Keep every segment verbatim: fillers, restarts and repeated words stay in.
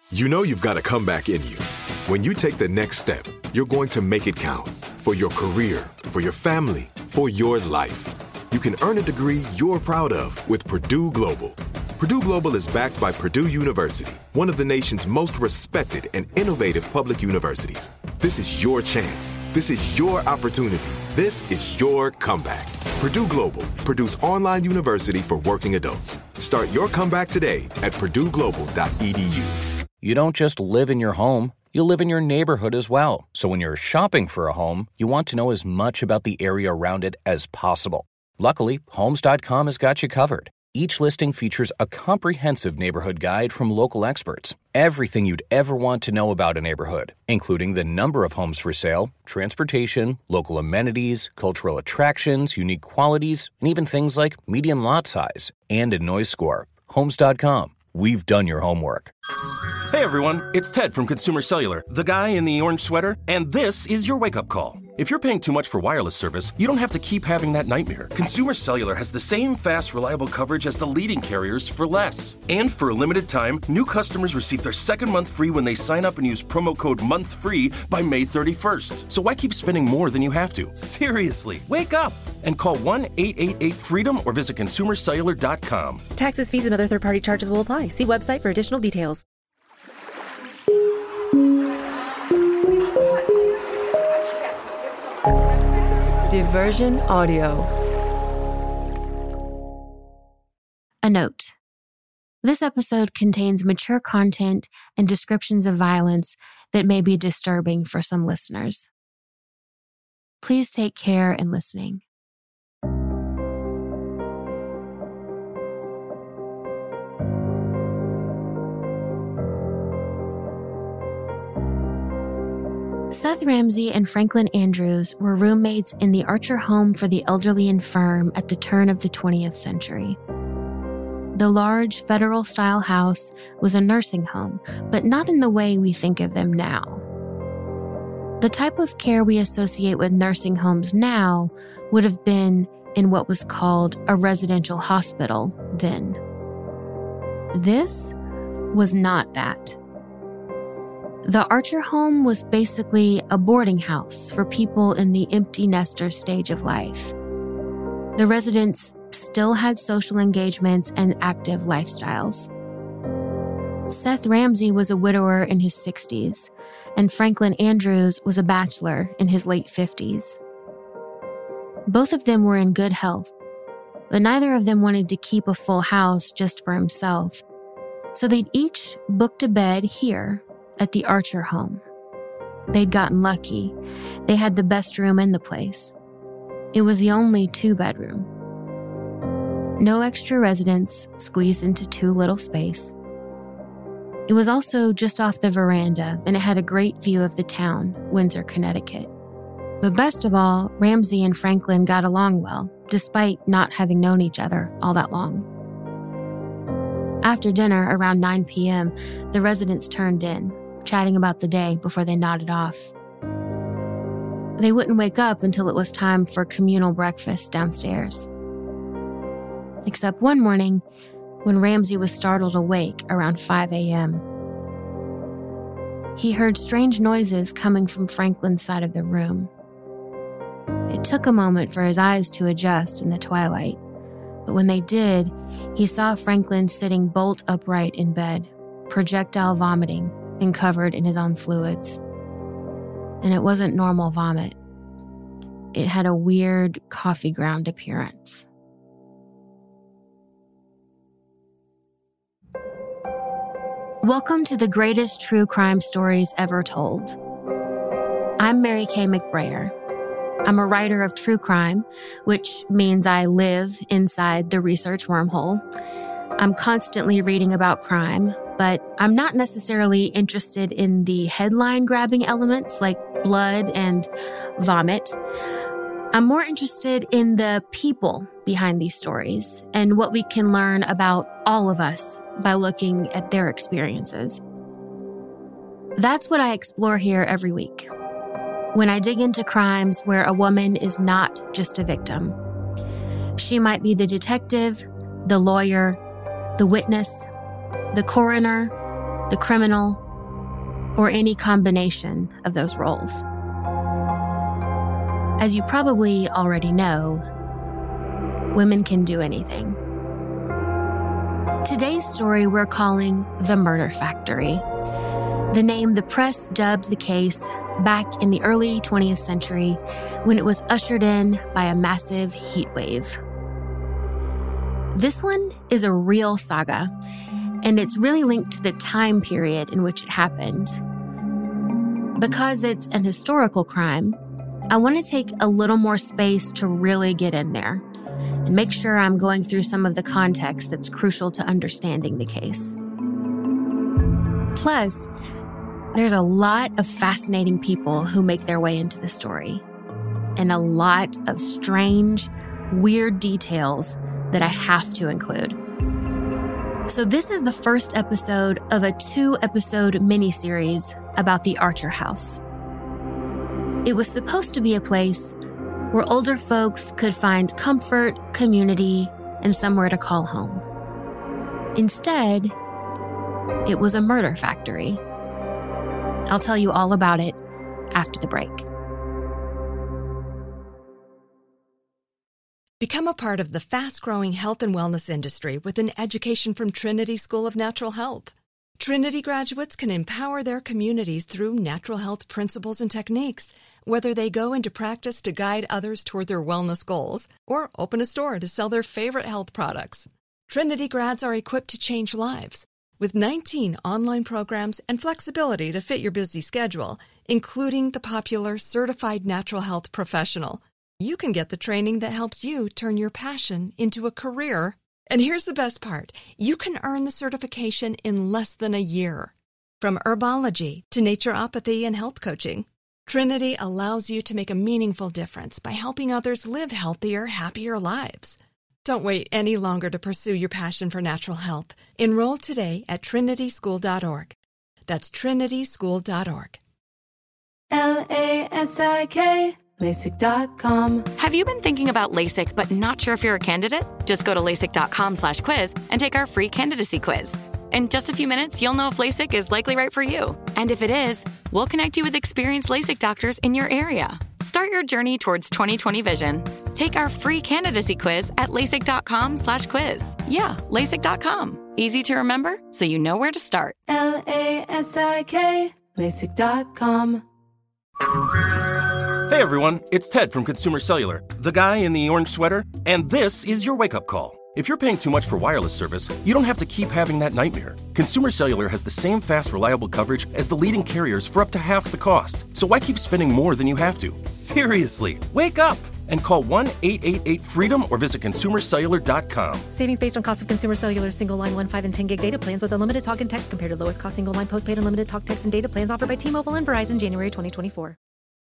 You know you've got a comeback in you. When you take the next step, you're going to make it count. For your career, for your family, for your life. You can earn a degree you're proud of with Purdue Global. Purdue Global is backed by Purdue University, one of the nation's most respected and innovative public universities. This is your chance. This is your opportunity. This is your comeback. Purdue Global, Purdue's online university for working adults. Start your comeback today at purdue global dot e d u. You don't just live in your home, you live in your neighborhood as well. So when you're shopping for a home, you want to know as much about the area around it as possible. Luckily, Homes dot com has got you covered. Each listing features a comprehensive neighborhood guide from local experts. Everything you'd ever want to know about a neighborhood, including the number of homes for sale, transportation, local amenities, cultural attractions, unique qualities, and even things like median lot size and a noise score. Homes dot com. We've done your homework. Hey everyone, it's Ted from Consumer Cellular, the guy in the orange sweater, and this is your wake-up call. If you're paying too much for wireless service, you don't have to keep having that nightmare. Consumer Cellular has the same fast, reliable coverage as the leading carriers for less. And for a limited time, new customers receive their second month free when they sign up and use promo code MONTHFREE by May thirty-first. So why keep spending more than you have to? Seriously, wake up and call one eight eight eight FREEDOM or visit consumer cellular dot com. Taxes, fees, and other third-party charges will apply. See website for additional details. Diversion Audio. A note. This episode contains mature content and descriptions of violence that may be disturbing for some listeners. Please take care in listening. Seth Ramsey and Franklin Andrews were roommates in the Archer Home for the Elderly Infirm at the turn of the twentieth century. The large federal-style house was a nursing home, but not in the way we think of them now. The type of care we associate with nursing homes now would have been in what was called a residential hospital then. This was not that. The Archer Home was basically a boarding house for people in the empty nester stage of life. The residents still had social engagements and active lifestyles. Seth Ramsey was a widower in his sixties, and Franklin Andrews was a bachelor in his late fifties. Both of them were in good health, but neither of them wanted to keep a full house just for himself, so they'd each booked a bed here at the Archer Home. They'd gotten lucky. They had the best room in the place. It was the only two-bedroom. No extra residents squeezed into too little space. It was also just off the veranda, and it had a great view of the town, Windsor, Connecticut. But best of all, Ramsey and Franklin got along well, despite not having known each other all that long. After dinner, around nine p.m., the residents turned in, chatting about the day before they nodded off. They wouldn't wake up until it was time for communal breakfast downstairs. Except one morning, when Ramsey was startled awake around five a.m. He heard strange noises coming from Franklin's side of the room. It took a moment for his eyes to adjust in the twilight, but when they did, he saw Franklin sitting bolt upright in bed, projectile vomiting and covered in his own fluids. And it wasn't normal vomit. It had a weird coffee ground appearance. Welcome to the greatest true crime stories ever told. I'm Mary Kay McBrayer. I'm a writer of true crime, which means I live inside the research wormhole. I'm constantly reading about crime, but I'm not necessarily interested in the headline-grabbing elements like blood and vomit. I'm more interested in the people behind these stories and what we can learn about all of us by looking at their experiences. That's what I explore here every week, when I dig into crimes where a woman is not just a victim. She might be the detective, the lawyer, the witness, the coroner, the criminal, or any combination of those roles. As you probably already know, women can do anything. Today's story we're calling The Murder Factory, the name the press dubbed the case back in the early twentieth century when it was ushered in by a massive heat wave. This one is a real saga, and it's really linked to the time period in which it happened. Because it's an historical crime, I want to take a little more space to really get in there and make sure I'm going through some of the context that's crucial to understanding the case. Plus, there's a lot of fascinating people who make their way into the story, and a lot of strange, weird details that I have to include. So this is the first episode of a two-episode miniseries about the Archer House. It was supposed to be a place where older folks could find comfort, community, and somewhere to call home. Instead, it was a murder factory. I'll tell you all about it after the break. Become a part of the fast-growing health and wellness industry with an education from Trinity School of Natural Health. Trinity graduates can empower their communities through natural health principles and techniques, whether they go into practice to guide others toward their wellness goals or open a store to sell their favorite health products. Trinity grads are equipped to change lives with nineteen online programs and flexibility to fit your busy schedule, including the popular Certified Natural Health Professional. You can get the training that helps you turn your passion into a career. And here's the best part. You can earn the certification in less than a year. From herbology to naturopathy and health coaching, Trinity allows you to make a meaningful difference by helping others live healthier, happier lives. Don't wait any longer to pursue your passion for natural health. Enroll today at trinity school dot org. That's trinity school dot org. L A S I K LASIK dot com. Have you been thinking about LASIK but not sure if you're a candidate? Just go to LASIK dot com slash quiz and take our free candidacy quiz. In just a few minutes, you'll know if LASIK is likely right for you. And if it is, we'll connect you with experienced LASIK doctors in your area. Start your journey towards twenty twenty vision. Take our free candidacy quiz at LASIK dot com slash quiz. Yeah, LASIK dot com. Easy to remember, so you know where to start. L A S I K LASIK dot com. Hey everyone, it's Ted from Consumer Cellular, the guy in the orange sweater, and this is your wake-up call. If you're paying too much for wireless service, you don't have to keep having that nightmare. Consumer Cellular has the same fast, reliable coverage as the leading carriers for up to half the cost. So why keep spending more than you have to? Seriously, wake up and call one eight eight eight freedom or visit consumer cellular dot com. Savings based on cost of Consumer Cellular single line one, five, and ten gig data plans with unlimited talk and text compared to lowest cost single line postpaid unlimited talk, text, and data plans offered by T-Mobile and Verizon January twenty twenty-four.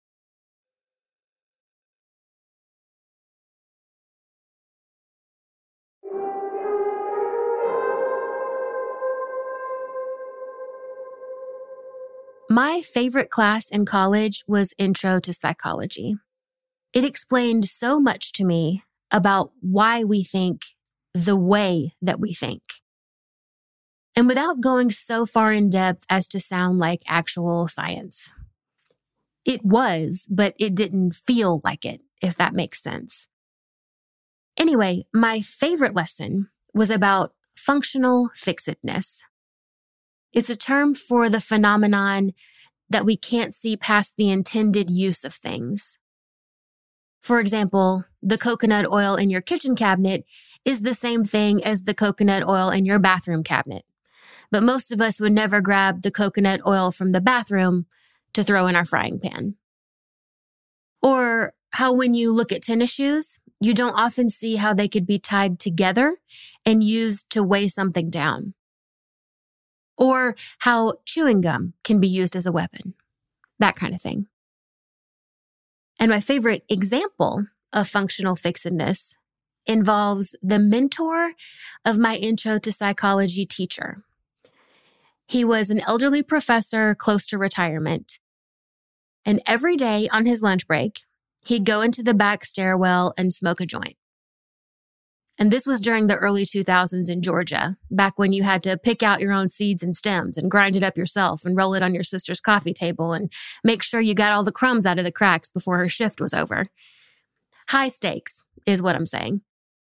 My favorite class in college was Intro to Psychology. It explained so much to me about why we think the way that we think. And without going so far in depth as to sound like actual science. It was, but it didn't feel like it, if that makes sense. Anyway, my favorite lesson was about functional fixedness. It's a term for the phenomenon that we can't see past the intended use of things. For example, the coconut oil in your kitchen cabinet is the same thing as the coconut oil in your bathroom cabinet. But most of us would never grab the coconut oil from the bathroom to throw in our frying pan. Or how when you look at tennis shoes, you don't often see how they could be tied together and used to weigh something down. Or how chewing gum can be used as a weapon. That kind of thing. And my favorite example of functional fixedness involves the mentor of my Intro to Psychology teacher. He was an elderly professor close to retirement. And every day on his lunch break, he'd go into the back stairwell and smoke a joint. And this was during the early two thousands in Georgia, back when you had to pick out your own seeds and stems and grind it up yourself and roll it on your sister's coffee table and make sure you got all the crumbs out of the cracks before her shift was over. High stakes is what I'm saying.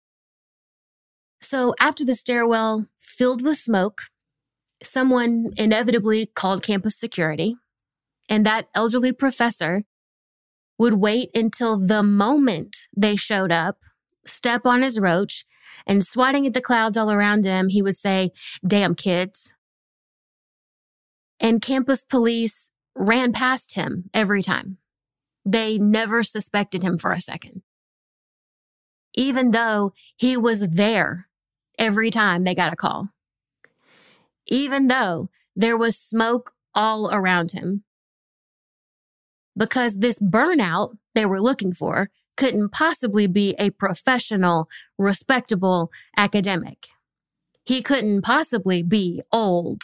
So after the stairwell filled with smoke, someone inevitably called campus security, and that elderly professor would wait until the moment they showed up, step on his roach, and swatting at the clouds all around him, he would say, "Damn kids." And campus police ran past him every time. They never suspected him for a second, even though he was there every time they got a call, even though there was smoke all around him. Because this burnout they were looking for couldn't possibly be a professional, respectable academic. He couldn't possibly be old.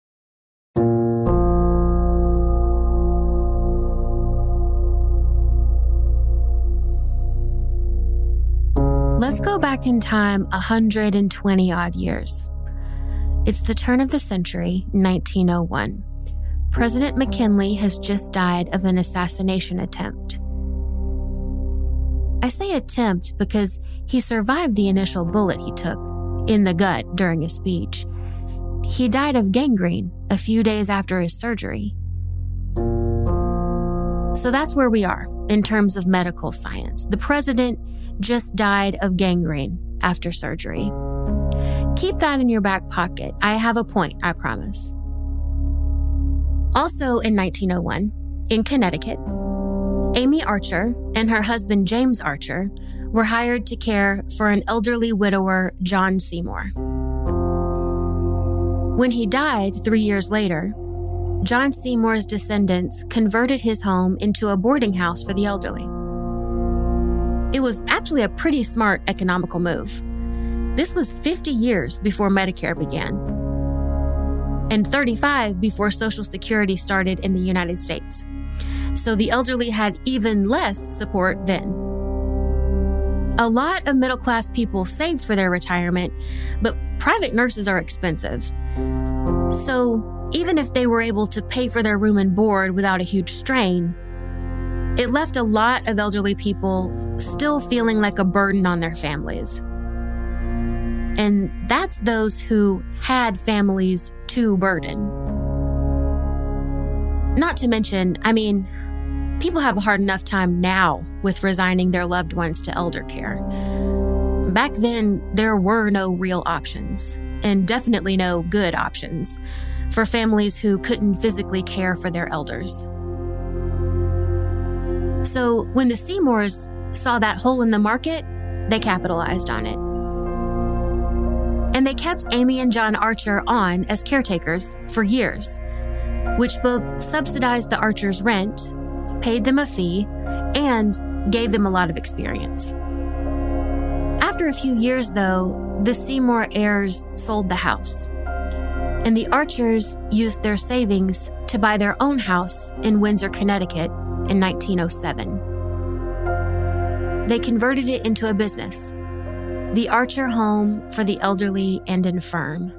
Let's go back in time one hundred twenty odd years. It's the turn of the century, nineteen oh one. President McKinley has just died of an assassination attempt. I say attempt because he survived the initial bullet he took in the gut during a speech. He died of gangrene a few days after his surgery. So that's where we are in terms of medical science. The president just died of gangrene after surgery. Keep that in your back pocket. I have a point, I promise. Also in nineteen oh one, in Connecticut, Amy Archer and her husband James Archer were hired to care for an elderly widower, John Seymour. When he died three years later, John Seymour's descendants converted his home into a boarding house for the elderly. It was actually a pretty smart economical move. This was fifty years before Medicare began, and thirty-five before Social Security started in the United States. So the elderly had even less support then. A lot of middle-class people saved for their retirement, but private nurses are expensive. So even if they were able to pay for their room and board without a huge strain, it left a lot of elderly people still feeling like a burden on their families. And that's those who had families to burden. Not to mention, I mean, people have a hard enough time now with resigning their loved ones to elder care. Back then, there were no real options, and definitely no good options, for families who couldn't physically care for their elders. So when the Seymours saw that hole in the market, they capitalized on it. And they kept Amy and John Archer on as caretakers for years, which both subsidized the Archers' rent, paid them a fee, and gave them a lot of experience. After a few years, though, the Seymour heirs sold the house, and the Archers used their savings to buy their own house in Windsor, Connecticut in nineteen oh seven. They converted it into a business, the Archer Home for the Elderly and Infirm.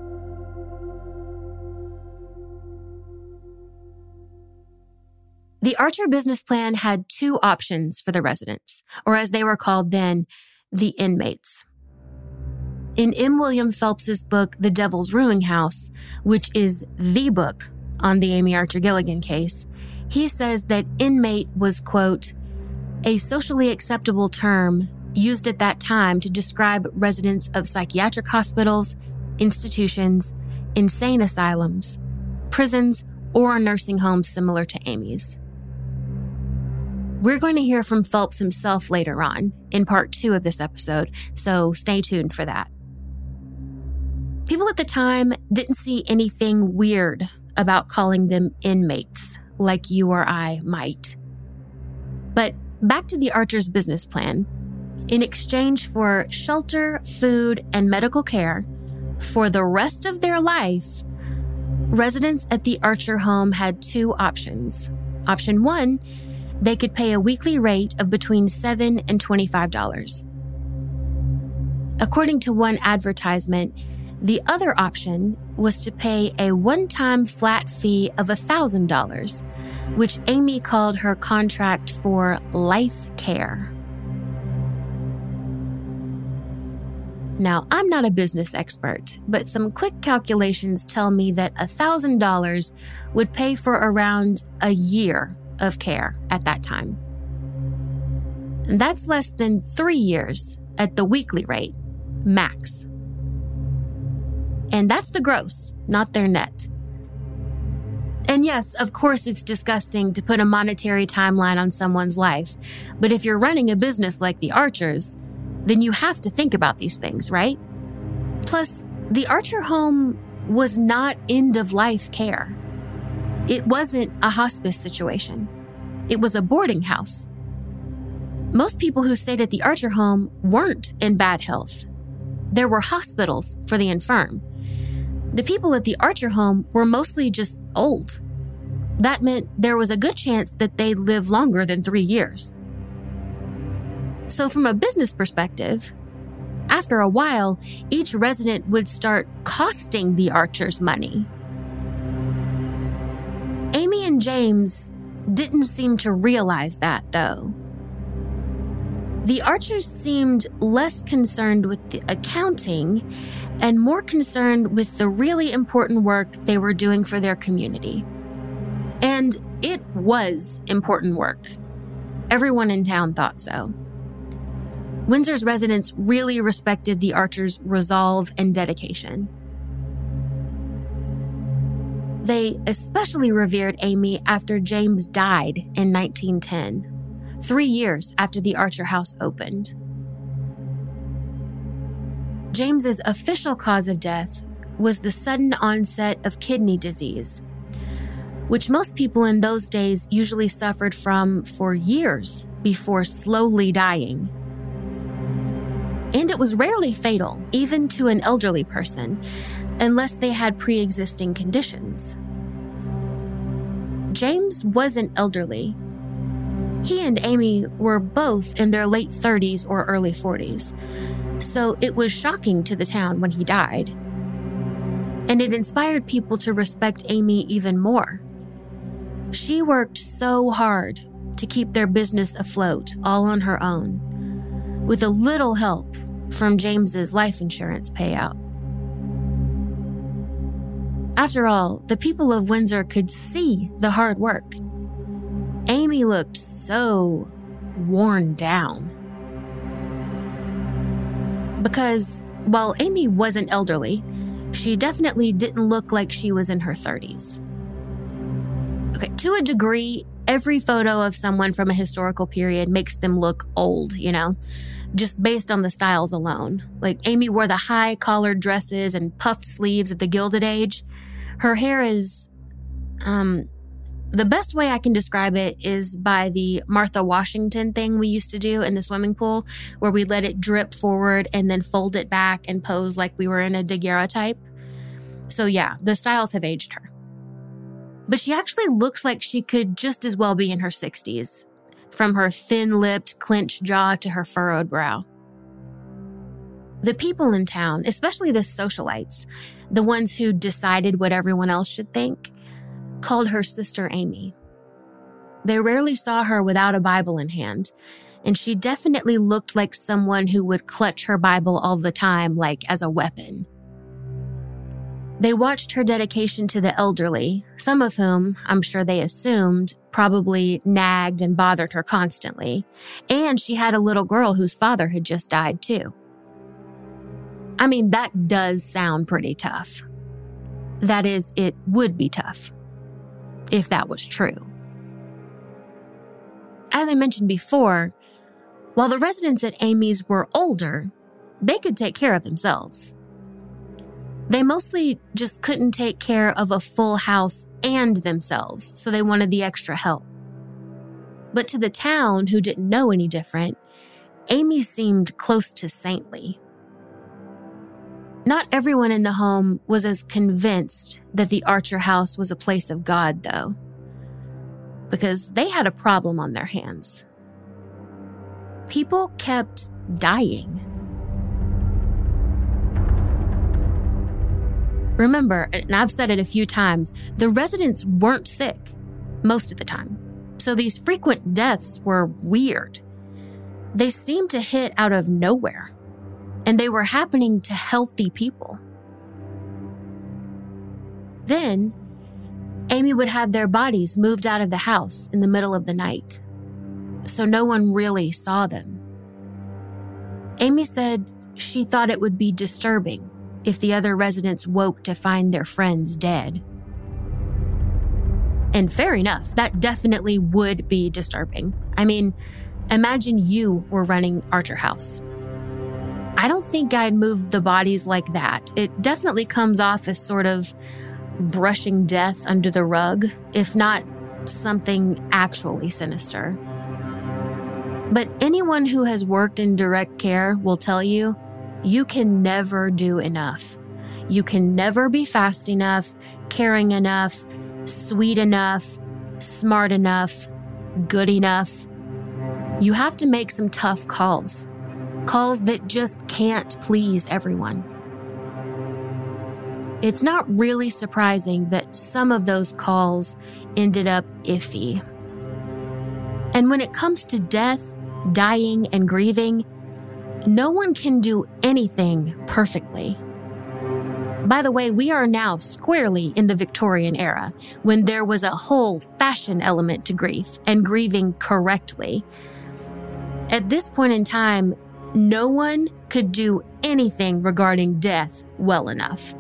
The Archer business plan had two options for the residents, or as they were called then, the inmates. In M. William Phelps's book, The Devil's Rooming House, which is the book on the Amy Archer Gilligan case, he says that inmate was, quote, a socially acceptable term used at that time to describe residents of psychiatric hospitals, institutions, insane asylums, prisons, or nursing homes similar to Amy's. We're going to hear from Phelps himself later on in part two of this episode, so stay tuned for that. People at the time didn't see anything weird about calling them inmates, like you or I might. But back to the Archers' business plan. In exchange for shelter, food, and medical care for the rest of their life, residents at the Archer home had two options. Option one, they could pay a weekly rate of between seven dollars and twenty-five dollars. According to one advertisement, the other option was to pay a one-time flat fee of one thousand dollars, which Amy called her contract for life care. Now, I'm not a business expert, but some quick calculations tell me that one thousand dollars would pay for around a year of care at that time. And that's less than three years at the weekly rate, max. And that's the gross, not their net. And yes, of course, it's disgusting to put a monetary timeline on someone's life, but if you're running a business like the Archers, then you have to think about these things, right? Plus, the Archer home was not end-of-life care. It wasn't a hospice situation. It was a boarding house. Most people who stayed at the Archer home weren't in bad health. There were hospitals for the infirm. The people at the Archer home were mostly just old. That meant there was a good chance that they'd live longer than three years. So from a business perspective, after a while, each resident would start costing the Archers money. Amy and James didn't seem to realize that, though. The Archers seemed less concerned with the accounting and more concerned with the really important work they were doing for their community. And it was important work. Everyone in town thought so. Windsor's residents really respected the Archers' resolve and dedication. They especially revered Amy after James died in nineteen ten, three years after the Archer house opened. James's official cause of death was the sudden onset of kidney disease, which most people in those days usually suffered from for years before slowly dying. And it was rarely fatal, even to an elderly person, unless they had pre-existing conditions. James wasn't elderly. He and Amy were both in their late thirties or early forties, so it was shocking to the town when he died. And it inspired people to respect Amy even more. She worked so hard to keep their business afloat all on her own, with a little help from James's life insurance payout. After all, the people of Windsor could see the hard work. Amy looked so worn down. Because while Amy wasn't elderly, she definitely didn't look like she was in her thirties. Okay, to a degree, every photo of someone from a historical period makes them look old, you know, just based on the styles alone. Like, Amy wore the high-collared dresses and puffed sleeves of the Gilded Age. Her hair is, um, the best way I can describe it is by the Martha Washington thing we used to do in the swimming pool, where we let it drip forward and then fold it back and pose like we were in a daguerreotype. So yeah, the styles have aged her. But she actually looks like she could just as well be in her sixties, from her thin-lipped, clenched jaw to her furrowed brow. The people in town, especially the socialites, the ones who decided what everyone else should think, called her Sister Amy. They rarely saw her without a Bible in hand, and she definitely looked like someone who would clutch her Bible all the time, like as a weapon. They watched her dedication to the elderly, some of whom, I'm sure they assumed, probably nagged and bothered her constantly, and she had a little girl whose father had just died too. I mean, that does sound pretty tough. That is, it would be tough, if that was true. As I mentioned before, while the residents at Amy's were older, they could take care of themselves. They mostly just couldn't take care of a full house and themselves, so they wanted the extra help. But to the town, who didn't know any different, Amy seemed close to saintly. Not everyone in the home was as convinced that the Archer house was a place of God, though, because they had a problem on their hands. People kept dying. Remember, and I've said it a few times, the residents weren't sick most of the time. So these frequent deaths were weird. They seemed to hit out of nowhere, and they were happening to healthy people. Then, Amy would have their bodies moved out of the house in the middle of the night, so no one really saw them. Amy said she thought it would be disturbing if the other residents woke to find their friends dead. And fair enough, that definitely would be disturbing. I mean, imagine you were running Archer House. I don't think I'd move the bodies like that. It definitely comes off as sort of brushing death under the rug, if not something actually sinister. But anyone who has worked in direct care will tell you, you can never do enough. You can never be fast enough, caring enough, sweet enough, smart enough, good enough. You have to make some tough calls. Calls that just can't please everyone. It's not really surprising that some of those calls ended up iffy. And when it comes to death, dying, and grieving, no one can do anything perfectly. By the way, we are now squarely in the Victorian era, when there was a whole fashion element to grief and grieving correctly. At this point in time, no one could do anything regarding death well enough.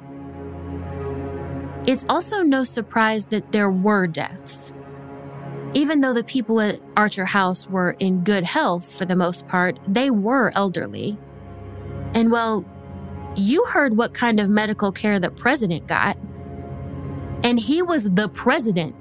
It's also no surprise that there were deaths. Even though the people at Archer House were in good health for the most part, they were elderly. And well, you heard what kind of medical care the president got. And he was the president.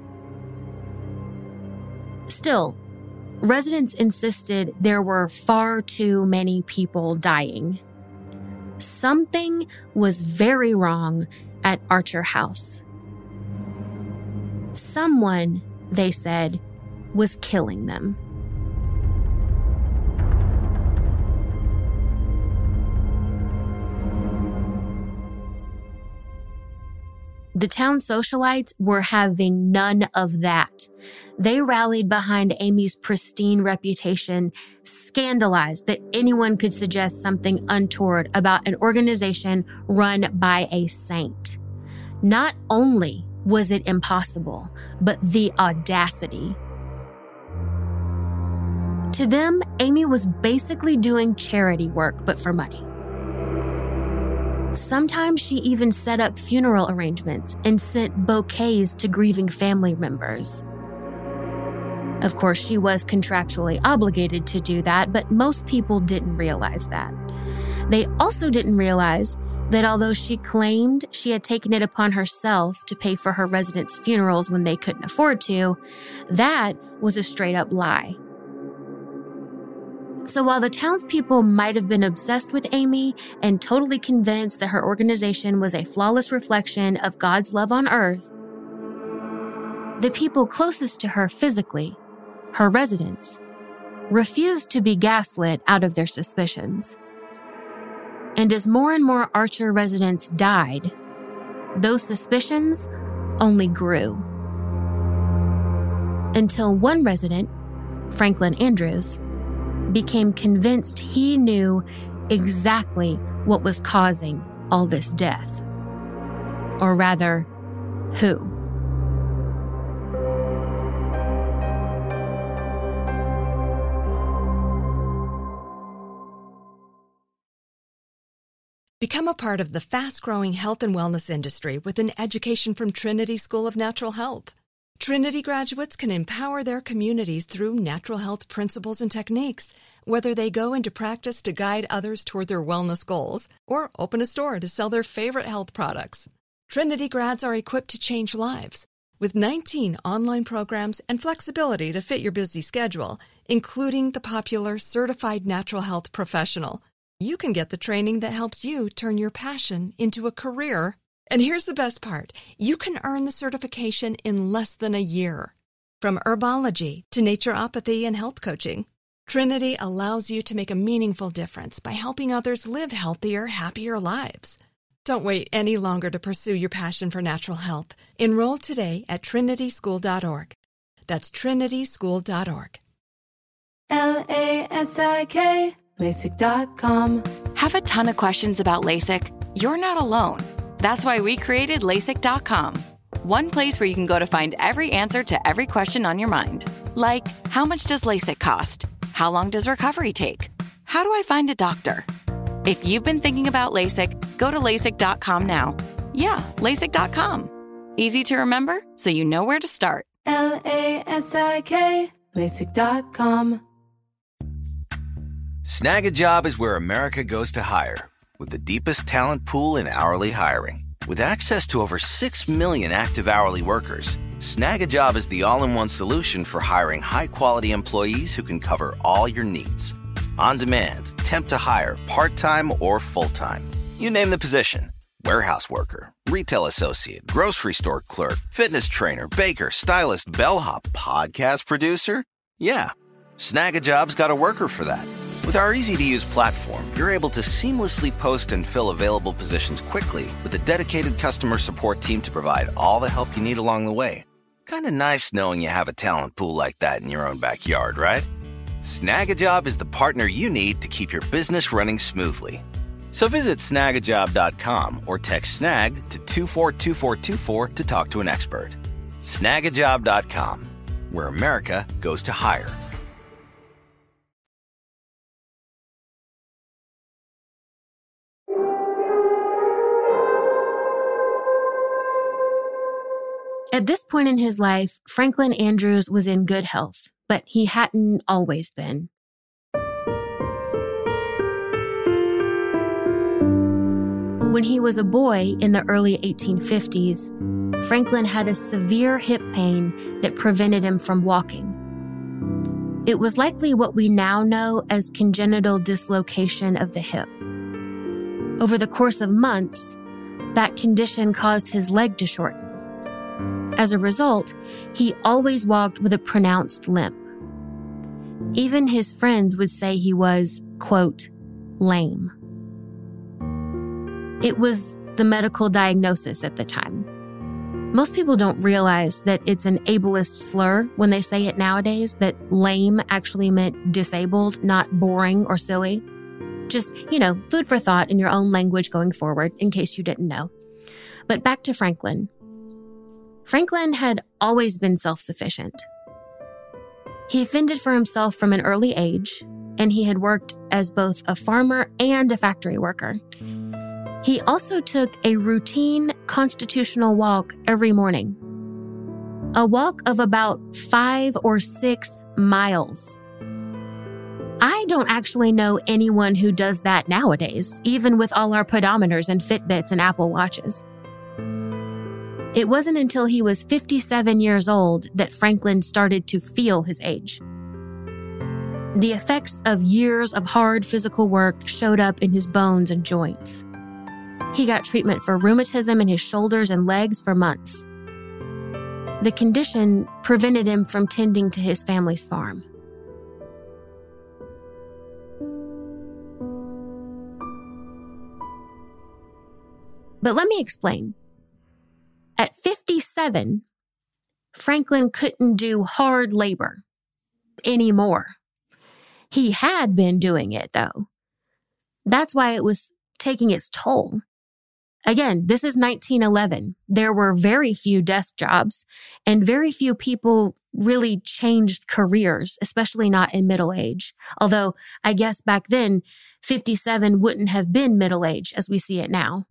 Still, residents insisted there were far too many people dying. Something was very wrong at Archer House. Someone, they said, was killing them. The town socialites were having none of that. They rallied behind Amy's pristine reputation, scandalized that anyone could suggest something untoward about an organization run by a saint. Not only was it impossible, but the audacity. To them, Amy was basically doing charity work, but for money. Sometimes she even set up funeral arrangements and sent bouquets to grieving family members. Of course, she was contractually obligated to do that, but most people didn't realize that. They also didn't realize that although she claimed she had taken it upon herself to pay for her residents' funerals when they couldn't afford to, that was a straight-up lie. So while the townspeople might have been obsessed with Amy and totally convinced that her organization was a flawless reflection of God's love on earth, the people closest to her physically, her residents, refused to be gaslit out of their suspicions. And as more and more Archer residents died, those suspicions only grew. Until one resident, Franklin Andrews, became convinced he knew exactly what was causing all this death. Or rather, who. Become a part of the fast-growing health and wellness industry with an education from Trinity School of Natural Health. Trinity graduates can empower their communities through natural health principles and techniques, whether they go into practice to guide others toward their wellness goals or open a store to sell their favorite health products. Trinity grads are equipped to change lives with nineteen online programs and flexibility to fit your busy schedule, including the popular Certified Natural Health Professional. You can get the training that helps you turn your passion into a career. And here's the best part. You can earn the certification in less than a year. From herbology to naturopathy and health coaching, Trinity allows you to make a meaningful difference by helping others live healthier, happier lives. Don't wait any longer to pursue your passion for natural health. Enroll today at trinity school dot org. That's trinity school dot org. L A S I K, LASIK dot com. Have a ton of questions about LASIK? You're not alone. That's why we created LASIK dot com. One place where you can go to find every answer to every question on your mind. Like, how much does LASIK cost? How long does recovery take? How do I find a doctor? If you've been thinking about LASIK, go to LASIK dot com now. Yeah, LASIK dot com. Easy to remember, so you know where to start. L A S I K, LASIK dot com. Snag a Job is where America goes to hire, with the deepest talent pool in hourly hiring. With access to over six million active hourly workers, Snag a Job is the all-in-one solution for hiring high-quality employees who can cover all your needs. On demand, temp to hire, part-time or full-time. You name the position. Warehouse worker, retail associate, grocery store clerk, fitness trainer, baker, stylist, bellhop, podcast producer. Yeah, Snag a Job's got a worker for that. With our easy-to-use platform, you're able to seamlessly post and fill available positions quickly with a dedicated customer support team to provide all the help you need along the way. Kind of nice knowing you have a talent pool like that in your own backyard, right? Snag a Job is the partner you need to keep your business running smoothly. So visit snag a job dot com or text SNAG to two four two four two four to talk to an expert. snag a job dot com, where America goes to hire. At this point in his life, Franklin Andrews was in good health, but he hadn't always been. When he was a boy in the early eighteen fifties, Franklin had a severe hip pain that prevented him from walking. It was likely what we now know as congenital dislocation of the hip. Over the course of months, that condition caused his leg to shorten. As a result, he always walked with a pronounced limp. Even his friends would say he was, quote, lame. It was the medical diagnosis at the time. Most people don't realize that it's an ableist slur when they say it nowadays, that lame actually meant disabled, not boring or silly. Just, you know, food for thought in your own language going forward, in case you didn't know. But back to Franklin. Franklin had always been self-sufficient. He fended for himself from an early age, and he had worked as both a farmer and a factory worker. He also took a routine constitutional walk every morning. A walk of about five or six miles. I don't actually know anyone who does that nowadays, even with all our pedometers and Fitbits and Apple Watches. It wasn't until he was fifty-seven years old that Franklin started to feel his age. The effects of years of hard physical work showed up in his bones and joints. He got treatment for rheumatism in his shoulders and legs for months. The condition prevented him from tending to his family's farm. But let me explain. At fifty-seven, Franklin couldn't do hard labor anymore. He had been doing it, though. That's why it was taking its toll. Again, this is nineteen eleven. There were very few desk jobs, and very few people really changed careers, especially not in middle age. Although, I guess back then, fifty-seven wouldn't have been middle age as we see it now.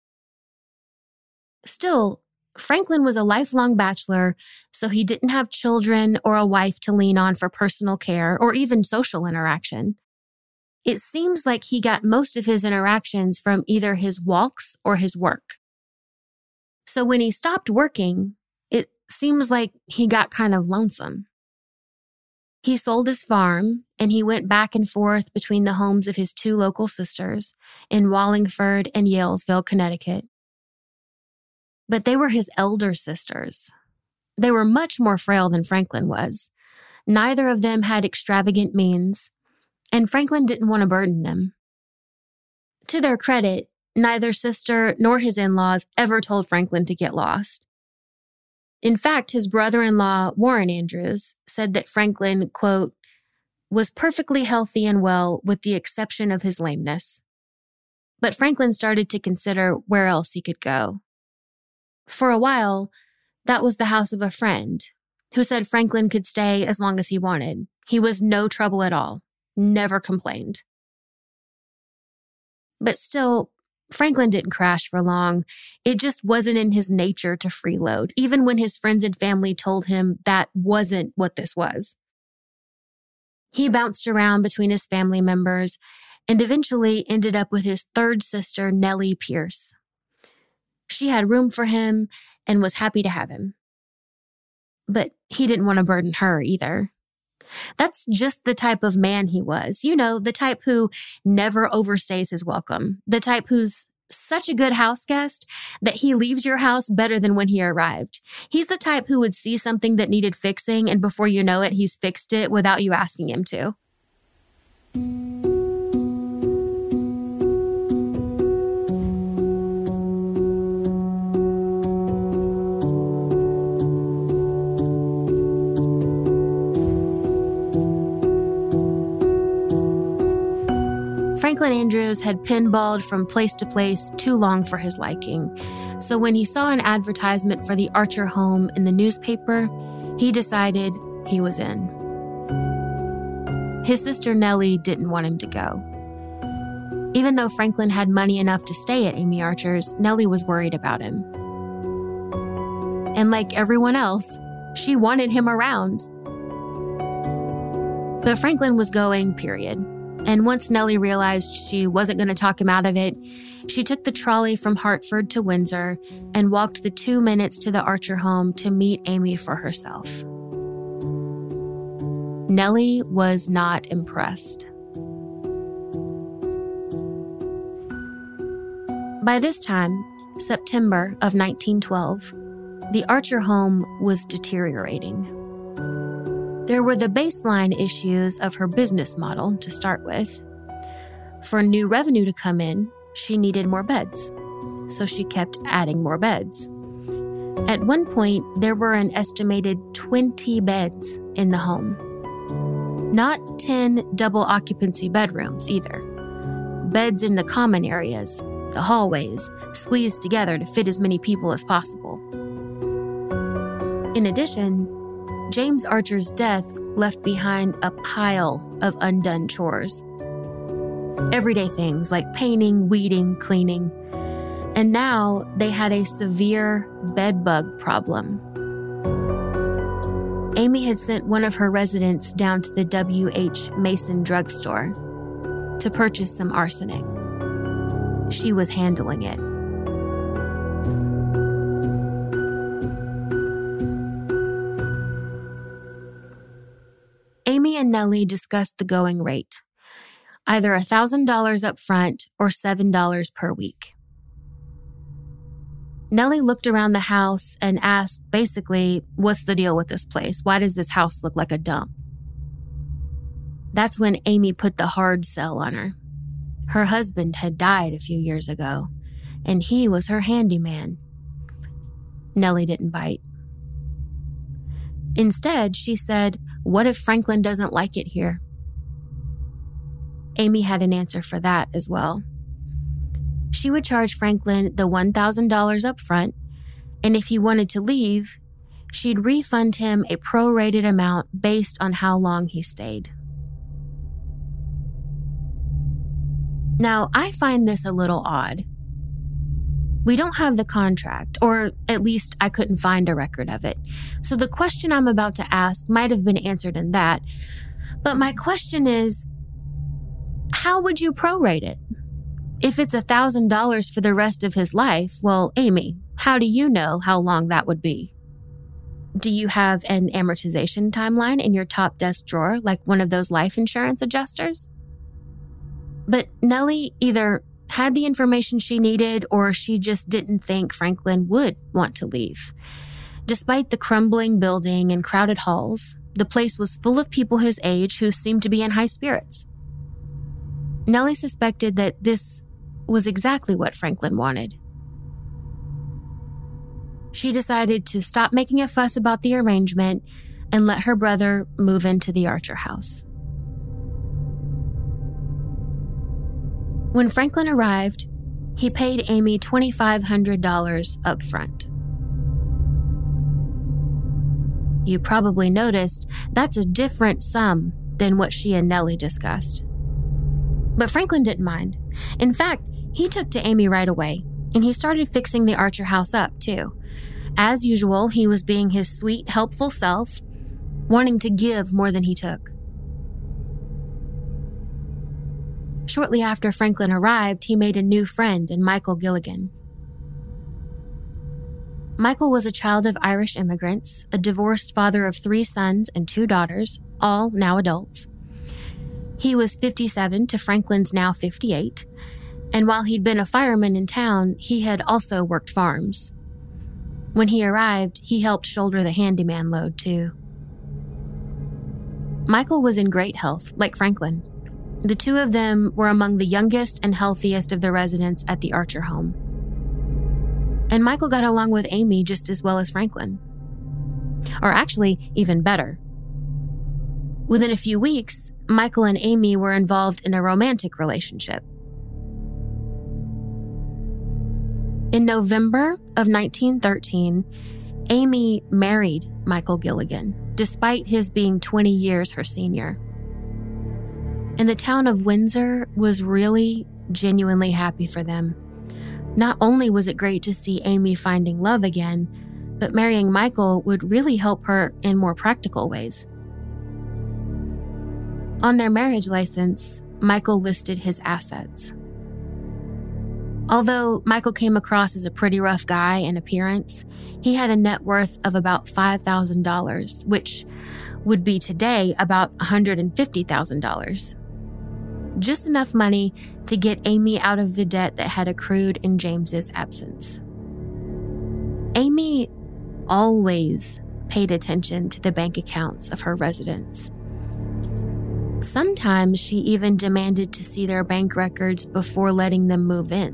Still, Franklin was a lifelong bachelor, so he didn't have children or a wife to lean on for personal care or even social interaction. It seems like he got most of his interactions from either his walks or his work. So when he stopped working, it seems like he got kind of lonesome. He sold his farm and he went back and forth between the homes of his two local sisters in Wallingford and Yalesville, Connecticut. But they were his elder sisters. They were much more frail than Franklin was. Neither of them had extravagant means, and Franklin didn't want to burden them. To their credit, Neither sister nor his in-laws ever told Franklin to get lost. In fact, his brother-in-law, Warren Andrews, said that Franklin, quote, was perfectly healthy and well with the exception of his lameness. But Franklin started to consider where else he could go. For a while, that was the house of a friend who said Franklin could stay as long as he wanted. He was no trouble at all, never complained. But still, Franklin didn't crash for long. It just wasn't in his nature to freeload, even when his friends and family told him that wasn't what this was. He bounced around between his family members and eventually ended up with his third sister, Nellie Pierce. She had room for him and was happy to have him. But he didn't want to burden her either. That's just the type of man he was. You know, the type who never overstays his welcome. The type who's such a good house guest that he leaves your house better than when he arrived. He's the type who would see something that needed fixing, and before you know it, he's fixed it without you asking him to. Franklin Andrews had pinballed from place to place too long for his liking. So when he saw an advertisement for the Archer home in the newspaper, he decided he was in. His sister Nellie didn't want him to go. Even though Franklin had money enough to stay at Amy Archer's, Nellie was worried about him. And like everyone else, she wanted him around. But Franklin was going, period. And once Nellie realized she wasn't going to talk him out of it, she took the trolley from Hartford to Windsor and walked the two minutes to the Archer home to meet Amy for herself. Nellie was not impressed. By this time, September of nineteen twelve, the Archer home was deteriorating. There were the baseline issues of her business model to start with. For new revenue to come in, she needed more beds, so she kept adding more beds. At one point, there were an estimated twenty beds in the home. Not ten double occupancy bedrooms either. Beds in the common areas, the hallways, squeezed together to fit as many people as possible. In addition, James Archer's death left behind a pile of undone chores. Everyday things like painting, weeding, cleaning. And now they had a severe bed bug problem. Amy had sent one of her residents down to the W H Mason drugstore to purchase some arsenic. She was handling it. Amy and Nellie discussed the going rate, either one thousand dollars up front or seven dollars per week. Nellie looked around the house and asked, basically, what's the deal with this place? Why does this house look like a dump? That's when Amy put the hard sell on her. Her husband had died a few years ago, and he was her handyman. Nellie didn't bite. Instead, she said, what if Franklin doesn't like it here? Amy had an answer for that as well. She would charge Franklin the one thousand dollars up front, and if he wanted to leave, she'd refund him a prorated amount based on how long he stayed. Now, I find this a little odd. We don't have the contract, or at least I couldn't find a record of it. So the question I'm about to ask might have been answered in that. But my question is, how would you prorate it? If it's one thousand dollars for the rest of his life, well, Amy, how do you know how long that would be? Do you have an amortization timeline in your top desk drawer, like one of those life insurance adjusters? But Nellie either had the information she needed or she just didn't think Franklin would want to leave. Despite the crumbling building and crowded halls, the place was full of people his age who seemed to be in high spirits. Nellie suspected that this was exactly what Franklin wanted. She decided to stop making a fuss about the arrangement and let her brother move into the Archer house. When Franklin arrived, he paid Amy two thousand five hundred dollars up front. You probably noticed that's a different sum than what she and Nellie discussed. But Franklin didn't mind. In fact, he took to Amy right away, and he started fixing the Archer house up, too. As usual, he was being his sweet, helpful self, wanting to give more than he took. Shortly after Franklin arrived, he made a new friend in Michael Gilligan. Michael was a child of Irish immigrants, a divorced father of three sons and two daughters, all now adults. He was fifty-seven to Franklin's now fifty-eight, and while he'd been a fireman in town, he had also worked farms. When he arrived, he helped shoulder the handyman load, too. Michael was in great health, like Franklin. The two of them were among the youngest and healthiest of the residents at the Archer home. And Michael got along with Amy just as well as Franklin. Or actually, even better. Within a few weeks, Michael and Amy were involved in a romantic relationship. In November of nineteen thirteen, Amy married Michael Gilligan, despite his being twenty years her senior. And the town of Windsor was really, genuinely happy for them. Not only was it great to see Amy finding love again, but marrying Michael would really help her in more practical ways. On their marriage license, Michael listed his assets. Although Michael came across as a pretty rough guy in appearance, he had a net worth of about five thousand dollars, which would be today about one hundred fifty thousand dollars. Just enough money to get Amy out of the debt that had accrued in James's absence. Amy always paid attention to the bank accounts of her residents. Sometimes she even demanded to see their bank records before letting them move in.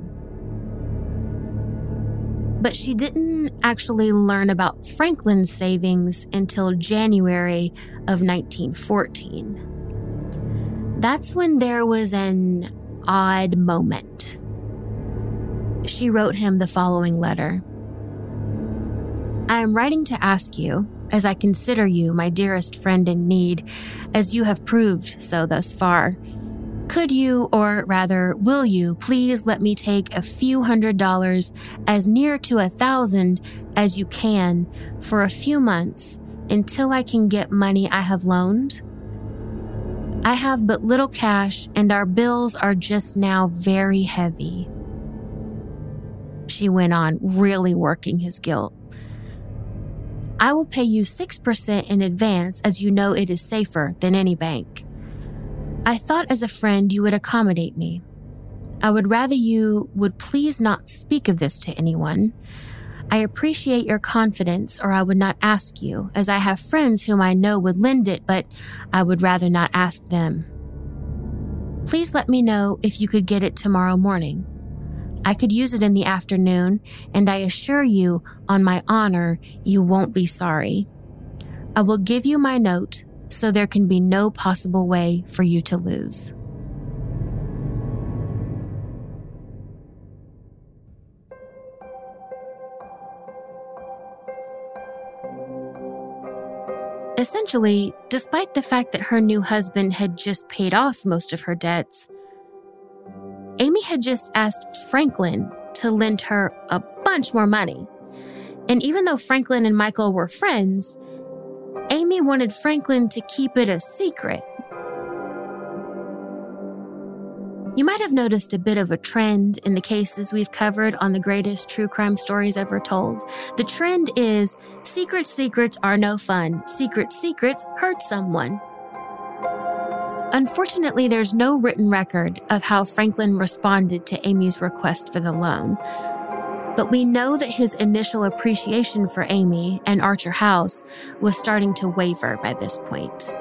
But she didn't actually learn about Franklin's savings until January of nineteen fourteen. That's when there was an odd moment. She wrote him the following letter. I am writing to ask you, as I consider you my dearest friend in need, as you have proved so thus far. Could you, or rather, will you, please let me take a few hundred dollars, as near to a thousand as you can, for a few months, until I can get money I have loaned? I have but little cash, and our bills are just now very heavy. She went on, really working his guilt. I will pay you six percent in advance, as you know it is safer than any bank. I thought as a friend you would accommodate me. I would rather you would please not speak of this to anyone. I appreciate your confidence, or I would not ask you, as I have friends whom I know would lend it, but I would rather not ask them. Please let me know if you could get it tomorrow morning. I could use it in the afternoon, and I assure you, on my honor, you won't be sorry. I will give you my note, so there can be no possible way for you to lose. Essentially, despite the fact that her new husband had just paid off most of her debts, Amy had just asked Franklin to lend her a bunch more money. And even though Franklin and Michael were friends, Amy wanted Franklin to keep it a secret. You might have noticed a bit of a trend in the cases we've covered on the greatest true crime stories ever told. The trend is, secret secrets are no fun. Secret secrets hurt someone. Unfortunately, there's no written record of how Franklin responded to Amy's request for the loan. But we know that his initial appreciation for Amy and Archer House was starting to waver by this point.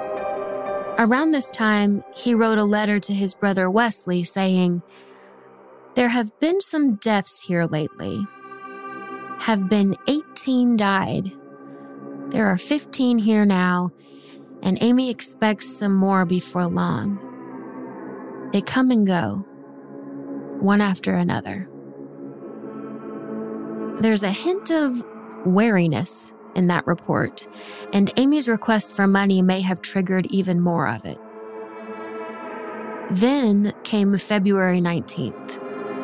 Around this time, he wrote a letter to his brother Wesley saying, There have been some deaths here lately. Have been eighteen died. There are fifteen here now, and Amy expects some more before long. They come and go, one after another. There's a hint of wariness in that report, and Amy's request for money may have triggered even more of it. Then came February nineteenth.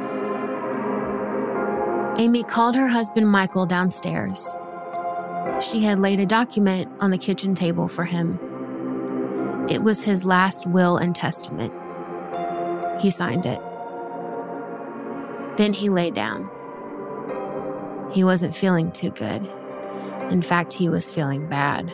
Amy called her husband Michael downstairs. She had laid a document on the kitchen table for him. It was his last will and testament. He signed it. Then he lay down. He wasn't feeling too good. In fact, he was feeling bad.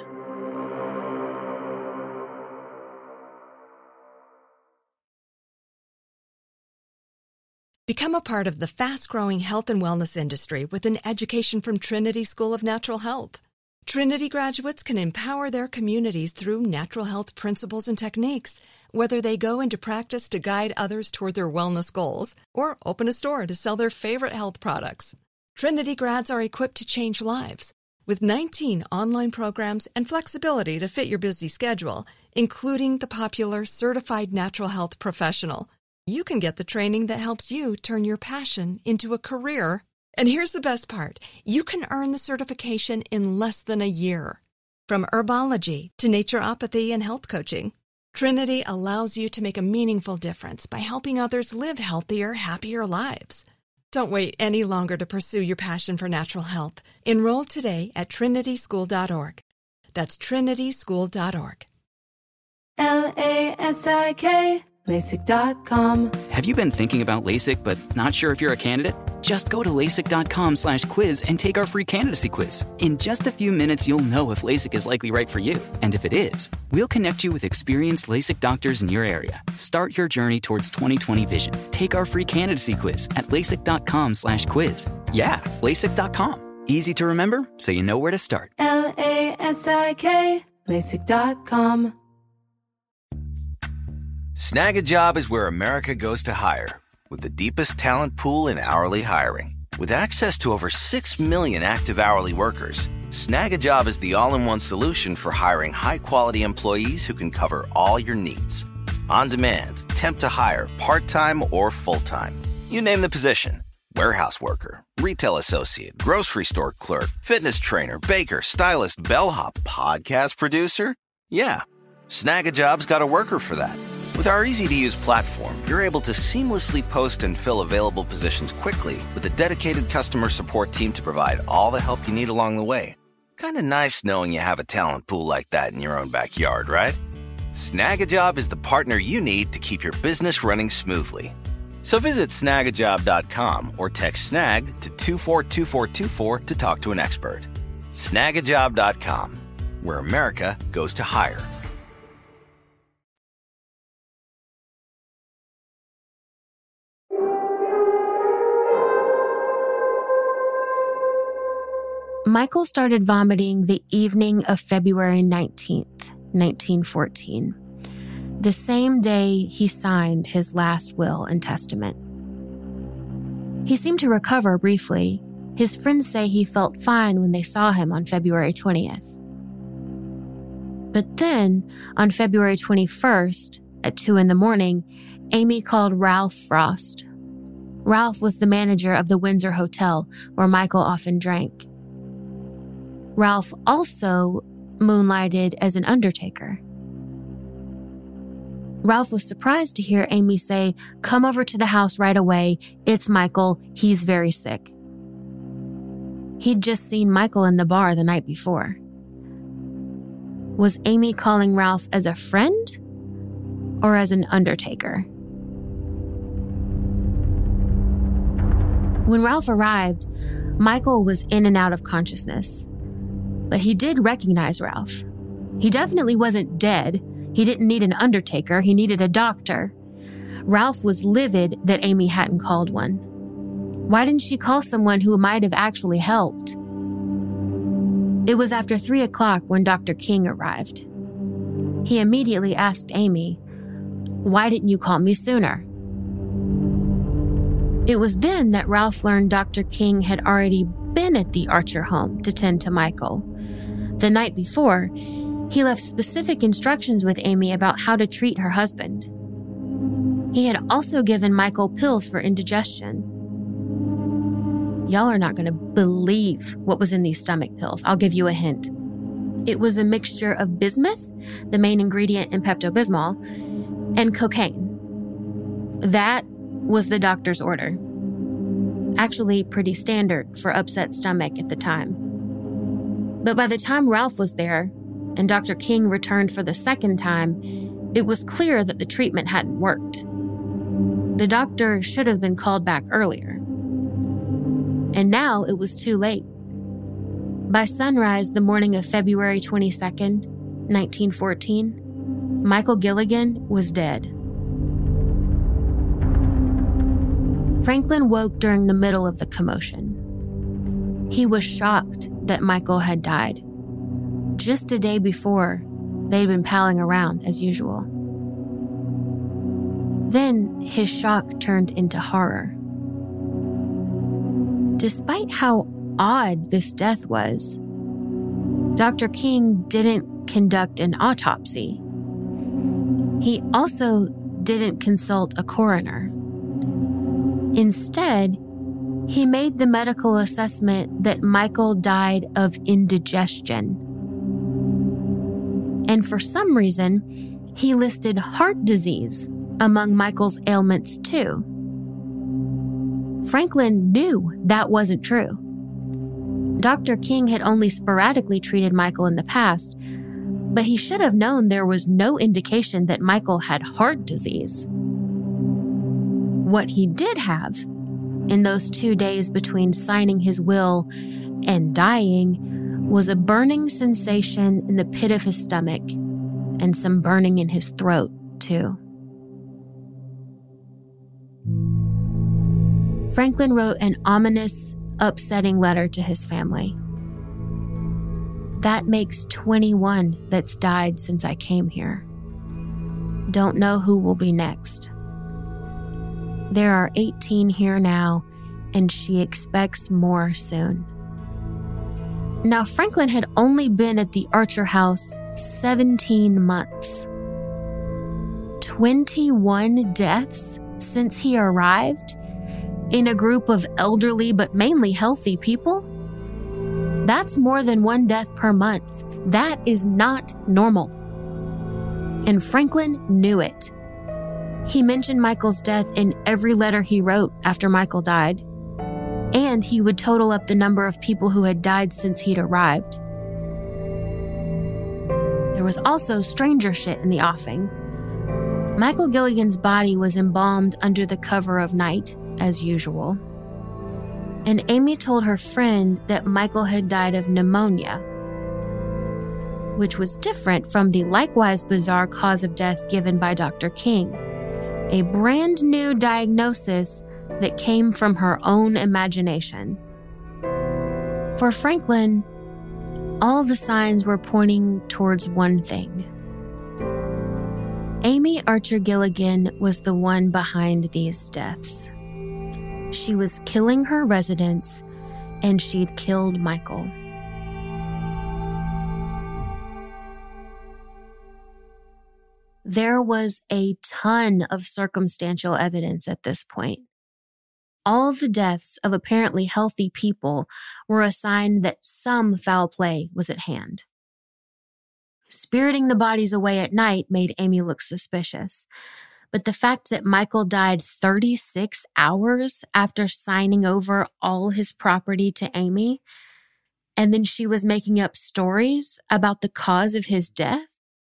Become a part of the fast-growing health and wellness industry with an education from Trinity School of Natural Health. Trinity graduates can empower their communities through natural health principles and techniques, whether they go into practice to guide others toward their wellness goals or open a store to sell their favorite health products. Trinity grads are equipped to change lives. With nineteen online programs and flexibility to fit your busy schedule, including the popular Certified Natural Health Professional, you can get the training that helps you turn your passion into a career. And here's the best part. You can earn the certification in less than a year. From herbology to naturopathy and health coaching, Trinity allows you to make a meaningful difference by helping others live healthier, happier lives. Don't wait any longer to pursue your passion for natural health. Enroll today at trinity school dot org. That's trinity school dot org. L A S I K, LASIK dot com. Have you been thinking about LASIK but not sure if you're a candidate? Just go to LASIK dot com slash quiz and take our free candidacy quiz. In just a few minutes, you'll know if LASIK is likely right for you. And if it is, we'll connect you with experienced LASIK doctors in your area. Start your journey towards twenty twenty vision. Take our free candidacy quiz at LASIK dot com slash quiz. Yeah, LASIK dot com. Easy to remember, so you know where to start. L A S I K, LASIK dot com. Snag a Job is where America goes to hire, with the deepest talent pool in hourly hiring. With access to over six million active hourly workers, Snag a Job is the all-in-one solution for hiring high-quality employees who can cover all your needs. On demand, temp to hire, part-time or full-time. You name the position. Warehouse worker, retail associate, grocery store clerk, fitness trainer, baker, stylist, bellhop, podcast producer. Yeah, Snag a Job's got a worker for that. With our easy-to-use platform, you're able to seamlessly post and fill available positions quickly with a dedicated customer support team to provide all the help you need along the way. Kind of nice knowing you have a talent pool like that in your own backyard, right? Snag a Job is the partner you need to keep your business running smoothly. So visit snag a job dot com or text SNAG to two four two four two four to talk to an expert. snag a job dot com, where America goes to hire. Michael started vomiting the evening of February nineteenth, nineteen fourteen, the same day he signed his last will and testament. He seemed to recover briefly. His friends say he felt fine when they saw him on February twentieth. But then, on February twenty-first, at two in the morning, Amy called Ralph Frost. Ralph was the manager of the Windsor Hotel, where Michael often drank. Ralph also moonlighted as an undertaker. Ralph was surprised to hear Amy say, "Come over to the house right away. It's Michael. He's very sick." He'd just seen Michael in the bar the night before. Was Amy calling Ralph as a friend or as an undertaker? When Ralph arrived, Michael was in and out of consciousness. But he did recognize Ralph. He definitely wasn't dead. He didn't need an undertaker. He needed a doctor. Ralph was livid that Amy hadn't called one. Why didn't she call someone who might have actually helped? It was after three o'clock when Doctor King arrived. He immediately asked Amy, "Why didn't you call me sooner?" It was then that Ralph learned Doctor King had already been at the Archer home to tend to Michael. The night before, he left specific instructions with Amy about how to treat her husband. He had also given Michael pills for indigestion. Y'all are not going to believe what was in these stomach pills. I'll give you a hint. It was a mixture of bismuth, the main ingredient in Pepto-Bismol, and cocaine. That was the doctor's order. Actually, pretty standard for upset stomach at the time. But by the time Ralph was there, and Doctor King returned for the second time, it was clear that the treatment hadn't worked. The doctor should have been called back earlier. And now it was too late. By sunrise, the morning of February twenty-second, nineteen fourteen, Michael Gilligan was dead. Franklin woke during the middle of the commotion. He was shocked that Michael had died. Just a day before, they'd been palling around as usual. Then his shock turned into horror. Despite how odd this death was, Doctor King didn't conduct an autopsy. He also didn't consult a coroner. Instead, he made the medical assessment that Michael died of indigestion. And for some reason, he listed heart disease among Michael's ailments too. Franklin knew that wasn't true. Doctor King had only sporadically treated Michael in the past, but he should have known there was no indication that Michael had heart disease. What he did have, in those two days between signing his will and dying, was a burning sensation in the pit of his stomach and some burning in his throat, too. Franklin wrote an ominous, upsetting letter to his family. That makes twenty-one that's died since I came here. Don't know who will be next. There are eighteen here now, and she expects more soon. Now, Franklin had only been at the Archer house seventeen months. twenty-one deaths since he arrived in a group of elderly but mainly healthy people? That's more than one death per month. That is not normal. And Franklin knew it. He mentioned Michael's death in every letter he wrote after Michael died, and he would total up the number of people who had died since he'd arrived. There was also stranger shit in the offing. Michael Gilligan's body was embalmed under the cover of night, as usual. And Amy told her friend that Michael had died of pneumonia, which was different from the likewise bizarre cause of death given by Doctor King, a brand new diagnosis that came from her own imagination. For Franklin, all the signs were pointing towards one thing. Amy Archer Gilligan was the one behind these deaths. She was killing her residents, and she'd killed Michael. There was a ton of circumstantial evidence at this point. All the deaths of apparently healthy people were a sign that some foul play was at hand. Spiriting the bodies away at night made Amy look suspicious. But the fact that Michael died thirty-six hours after signing over all his property to Amy, and then she was making up stories about the cause of his death?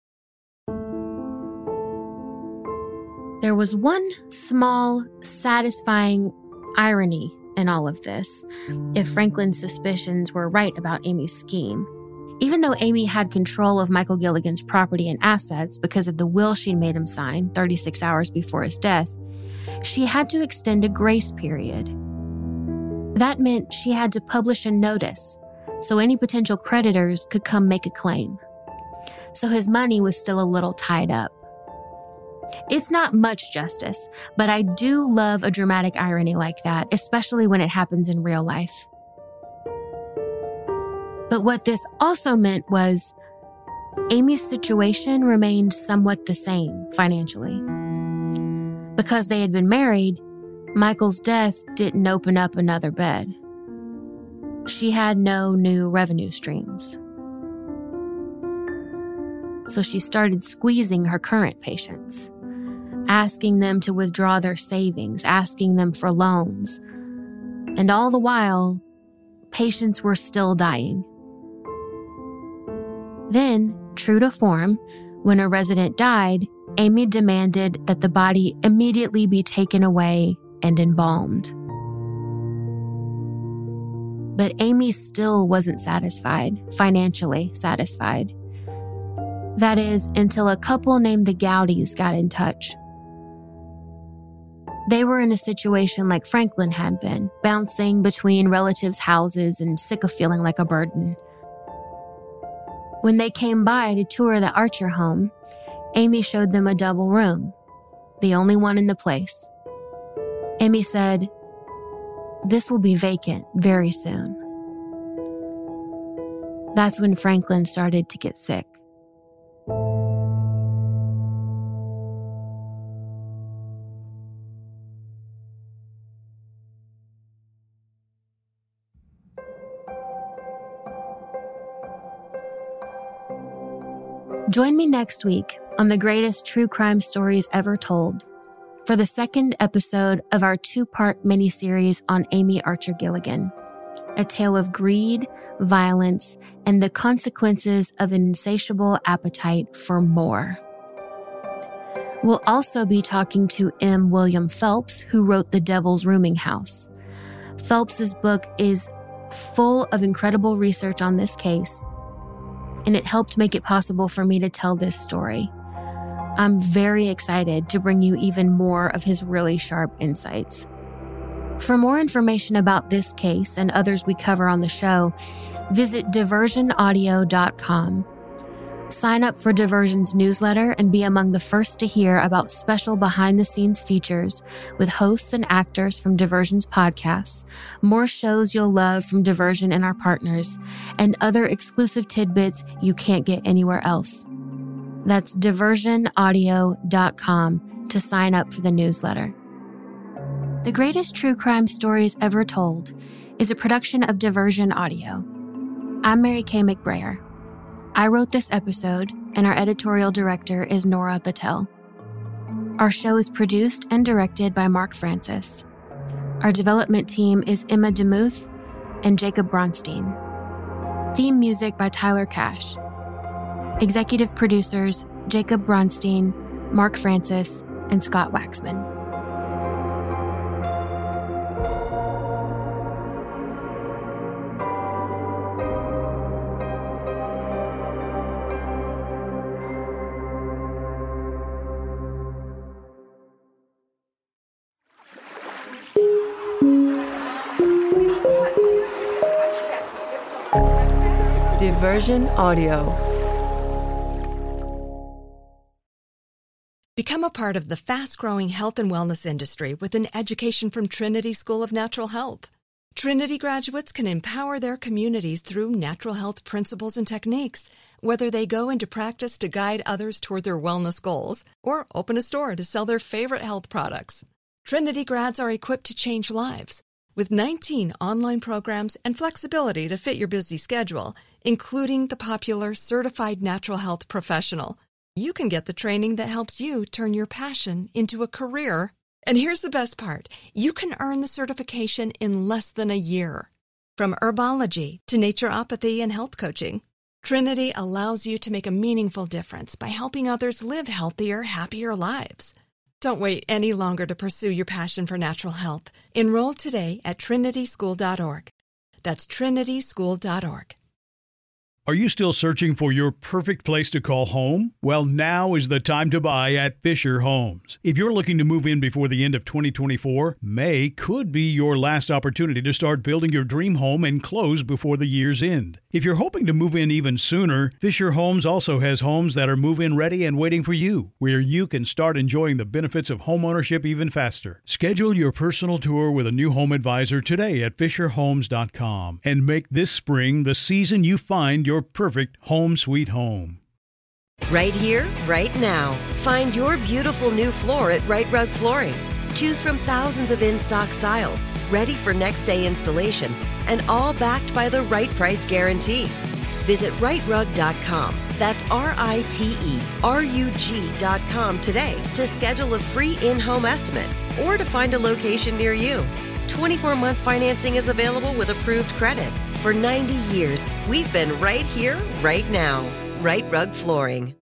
There was one small, satisfying irony in all of this, if Franklin's suspicions were right about Amy's scheme. Even though Amy had control of Michael Gilligan's property and assets because of the will she'd made him sign thirty-six hours before his death, she had to extend a grace period. That meant she had to publish a notice so any potential creditors could come make a claim. So his money was still a little tied up. It's not much justice, but I do love a dramatic irony like that, especially when it happens in real life. But what this also meant was Amy's situation remained somewhat the same financially. Because they had been married, Michael's death didn't open up another bed. She had no new revenue streams. So she started squeezing her current patients, asking them to withdraw their savings, asking them for loans. And all the while, patients were still dying. Then, true to form, when a resident died, Amy demanded that the body immediately be taken away and embalmed. But Amy still wasn't satisfied, financially satisfied. That is, until a couple named the Gowdies got in touch. They were in a situation like Franklin had been, bouncing between relatives' houses and sick of feeling like a burden. When they came by to tour the Archer home, Amy showed them a double room, the only one in the place. Amy said, "This will be vacant very soon." That's when Franklin started to get sick. Join me next week on the greatest true crime stories ever told for the second episode of our two-part miniseries on Amy Archer Gilligan, a tale of greed, violence, and the consequences of an insatiable appetite for more. We'll also be talking to M. William Phelps, who wrote The Devil's Rooming House. Phelps's book is full of incredible research on this case, and it helped make it possible for me to tell this story. I'm very excited to bring you even more of his really sharp insights. For more information about this case and others we cover on the show, visit diversion audio dot com. Sign up for Diversion's newsletter and be among the first to hear about special behind-the-scenes features with hosts and actors from Diversion's podcasts, more shows you'll love from Diversion and our partners, and other exclusive tidbits you can't get anywhere else. That's diversion audio dot com to sign up for the newsletter. The Greatest True Crime Stories Ever Told is a production of Diversion Audio. I'm Mary Kay McBrayer. I wrote this episode, and our editorial director is Nora Patel. Our show is produced and directed by Mark Francis. Our development team is Emma DeMuth and Jacob Bronstein. Theme music by Tyler Cash. Executive producers Jacob Bronstein, Mark Francis, and Scott Waxman. Diversion Audio. Become a part of the fast-growing health and wellness industry with an education from Trinity School of Natural Health. Trinity graduates can empower their communities through natural health principles and techniques, whether they go into practice to guide others toward their wellness goals or open a store to sell their favorite health products. Trinity grads are equipped to change lives. With nineteen online programs and flexibility to fit your busy schedule, including the popular Certified Natural Health Professional, you can get the training that helps you turn your passion into a career. And here's the best part. You can earn the certification in less than a year. From herbology to naturopathy and health coaching, Trinity allows you to make a meaningful difference by helping others live healthier, happier lives. Don't wait any longer to pursue your passion for natural health. Enroll today at trinity school dot org. That's trinity school dot org. Are you still searching for your perfect place to call home? Well, now is the time to buy at Fisher Homes. If you're looking to move in before the end of twenty twenty-four, May could be your last opportunity to start building your dream home and close before the year's end. If you're hoping to move in even sooner, Fisher Homes also has homes that are move-in ready and waiting for you, where you can start enjoying the benefits of homeownership even faster. Schedule your personal tour with a new home advisor today at fisher homes dot com and make this spring the season you find your perfect home sweet home. Right here, right now. Find your beautiful new floor at Right Rug Flooring. Choose from thousands of in-stock styles, ready for next day installation, and all backed by the right price guarantee. Visit right rug dot com. That's R I T E R U G dot com today to schedule a free in-home estimate or to find a location near you. twenty-four month financing is available with approved credit. For ninety years, we've been right here, right now. Right Rug Flooring.